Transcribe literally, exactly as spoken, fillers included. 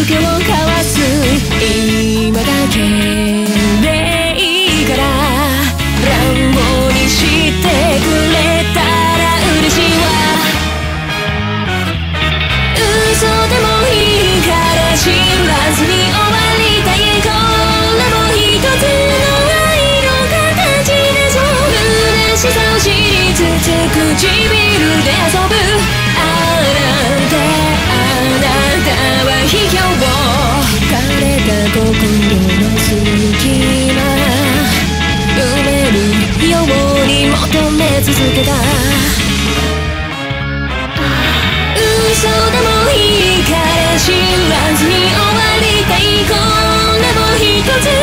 けを交わす今だけでいいから乱暴にしてくれたら嬉しいわ。嘘でもいいから知らずに終わりたい。これも一つの愛の形だぞ。虚しさを知りつつ唇で遊ぶあなたあなたは卑怯を枯れた心の隙間埋めるように求め続けた。嘘でもいいから知らずに終わりたい。これも一つ